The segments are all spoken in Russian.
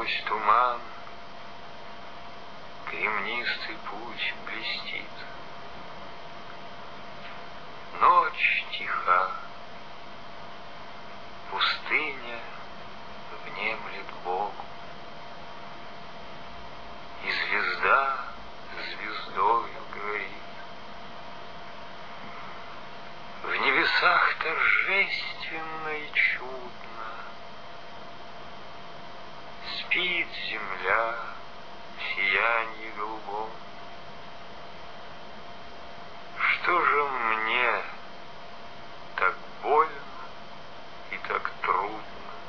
Сквозь туман кремнистый путь блестит. Ночь тиха, пустыня внемлет Богу, и звезда звездою говорит. В небесах торжественно и чудно спит земля в сиянье голубом. Что же мне так больно и так трудно?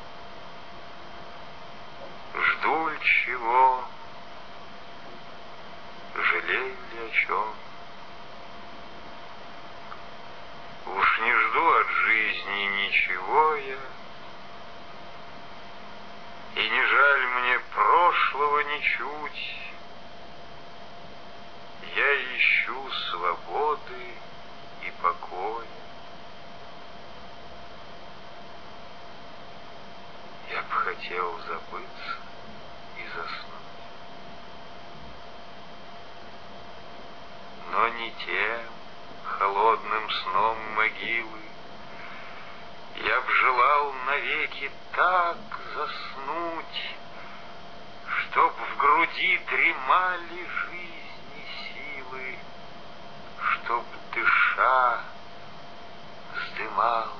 Жду ли чего? Жалею ли о чем? Уж не жду от жизни ничего я, и не жаль мне прошлого ничуть. Я ищу свободы и покоя. Я б хотел забыться и заснуть, но не тем холодным сном могилы. Я б желал навеки так заснуть, чтоб в груди дремали жизни силы, чтоб дыша вздымал